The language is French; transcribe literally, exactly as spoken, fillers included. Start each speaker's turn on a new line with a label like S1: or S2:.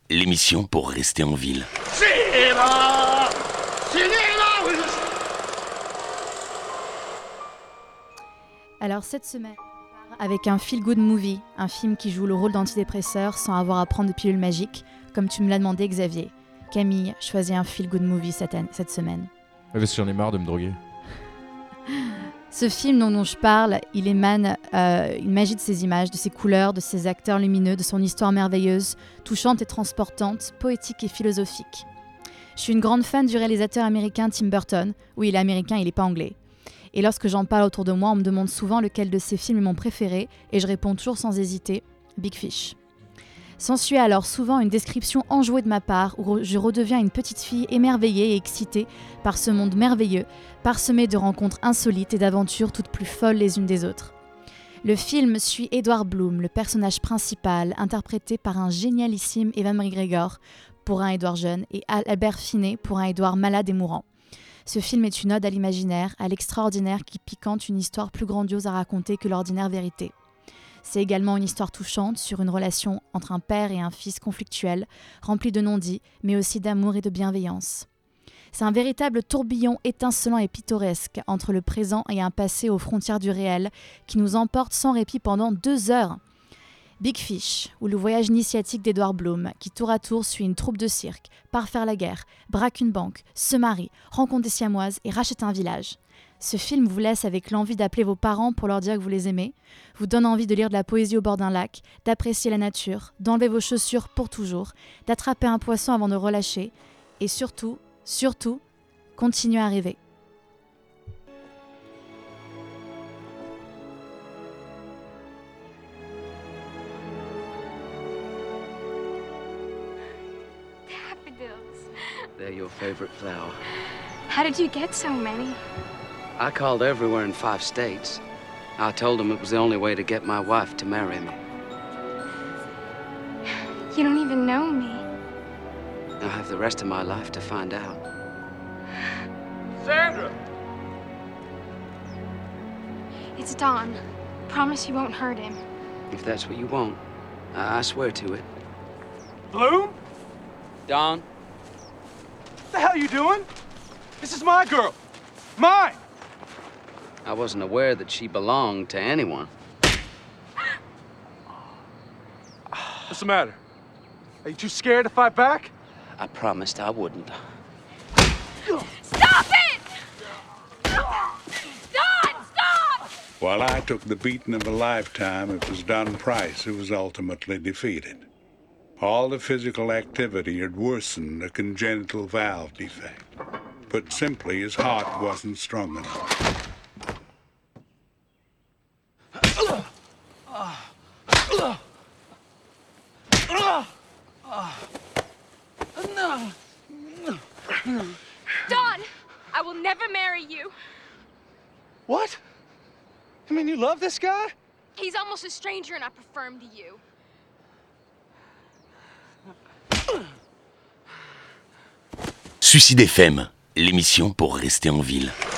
S1: l'émission pour rester en ville.
S2: Cinéma Cinéma oui, je-
S3: Alors cette semaine, on part avec un feel-good movie, un film qui joue le rôle d'antidépresseur sans avoir à prendre de pilule magique, comme tu me l'as demandé Xavier. Camille, choisis un feel-good movie cette, année, cette semaine.
S4: Ouais, parce que j'en ai marre de me droguer.
S3: Ce film dont, dont je parle, il émane euh, une magie de ses images, de ses couleurs, de ses acteurs lumineux, de son histoire merveilleuse, touchante et transportante, poétique et philosophique. Je suis une grande fan du réalisateur américain Tim Burton. Oui, il est américain, il n'est pas anglais. Et lorsque j'en parle autour de moi, on me demande souvent lequel de ses films est mon préféré, et je réponds toujours sans hésiter, Big Fish. S'ensuit alors souvent une description enjouée de ma part, où je redeviens une petite fille émerveillée et excitée par ce monde merveilleux, parsemé de rencontres insolites et d'aventures toutes plus folles les unes des autres. Le film suit Edward Bloom, le personnage principal, interprété par un génialissime Ewan McGregor pour un Edward jeune et Albert Finney pour un Edward malade et mourant. Ce film est une ode à l'imaginaire, à l'extraordinaire qui piquante une histoire plus grandiose à raconter que l'ordinaire vérité. C'est également une histoire touchante sur une relation entre un père et un fils conflictuel, remplie de non-dits, mais aussi d'amour et de bienveillance. C'est un véritable tourbillon étincelant et pittoresque entre le présent et un passé aux frontières du réel qui nous emporte sans répit pendant deux heures. Big Fish, ou le voyage initiatique d'Edward Bloom, qui tour à tour suit une troupe de cirque, part faire la guerre, braque une banque, se marie, rencontre des siamoises et rachète un village. Ce film vous laisse avec l'envie d'appeler vos parents pour leur dire que vous les aimez, vous donne envie de lire de la poésie au bord d'un lac, d'apprécier la nature, d'enlever vos chaussures pour toujours, d'attraper un poisson avant de relâcher, et surtout, surtout, continuez à rêver.
S5: Daffodils.
S6: They're your favorite flower.
S5: How did you get so many?
S6: I called everywhere in five states. I told them it was the only way to get my wife to marry me.
S5: You don't even know me.
S6: I'll have the rest of my life to find out.
S2: Sandra!
S5: It's Don. Promise you won't hurt him.
S6: If that's what you want, I, I swear to it.
S2: Bloom?
S6: Don?
S2: What the hell you doing? This is my girl. Mine!
S6: I wasn't aware that she belonged to anyone.
S2: What's the matter? Are you too scared to fight back?
S6: I promised I wouldn't.
S5: Stop it! Don, stop!
S7: While I took the beating of a lifetime, it was Don Price who was ultimately defeated. All the physical activity had worsened a congenital valve defect. Put simply, his heart wasn't strong enough.
S5: Don, I will never marry you.
S2: What? You mean you love this guy?
S5: He's almost a stranger and I prefer him to you.
S1: Suicide F M, l'émission pour rester en ville.